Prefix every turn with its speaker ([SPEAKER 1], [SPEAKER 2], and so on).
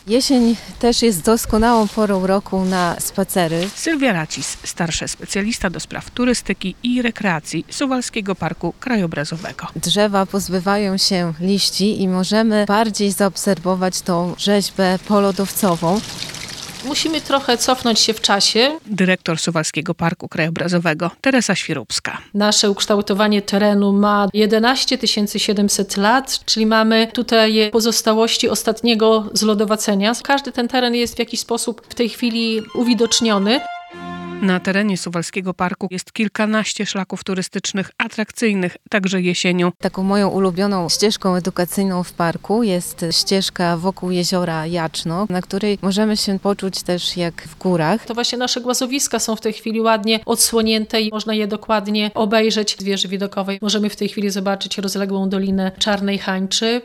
[SPEAKER 1] Jesień też jest doskonałą porą roku na spacery.
[SPEAKER 2] Sylwia Racis, starsza specjalista do spraw turystyki i rekreacji Suwalskiego Parku Krajobrazowego.
[SPEAKER 1] Drzewa pozbywają się liści i możemy bardziej zaobserwować tą rzeźbę polodowcową.
[SPEAKER 3] Musimy trochę cofnąć się w czasie.
[SPEAKER 2] Dyrektor Suwalskiego Parku Krajobrazowego Teresa Świerupska.
[SPEAKER 3] Nasze ukształtowanie terenu ma 11 700 lat, czyli mamy tutaj pozostałości ostatniego zlodowacenia. Każdy ten teren jest w jakiś sposób w tej chwili uwidoczniony.
[SPEAKER 2] Na terenie Suwalskiego Parku jest kilkanaście szlaków turystycznych atrakcyjnych, także jesienią.
[SPEAKER 1] Taką moją ulubioną ścieżką edukacyjną w parku jest ścieżka wokół jeziora Jaczno, na której możemy się poczuć też jak w górach.
[SPEAKER 3] To właśnie nasze głazowiska są w tej chwili ładnie odsłonięte i można je dokładnie obejrzeć z wieży widokowej. Możemy w tej chwili zobaczyć rozległą Dolinę Czarnej Hańczy.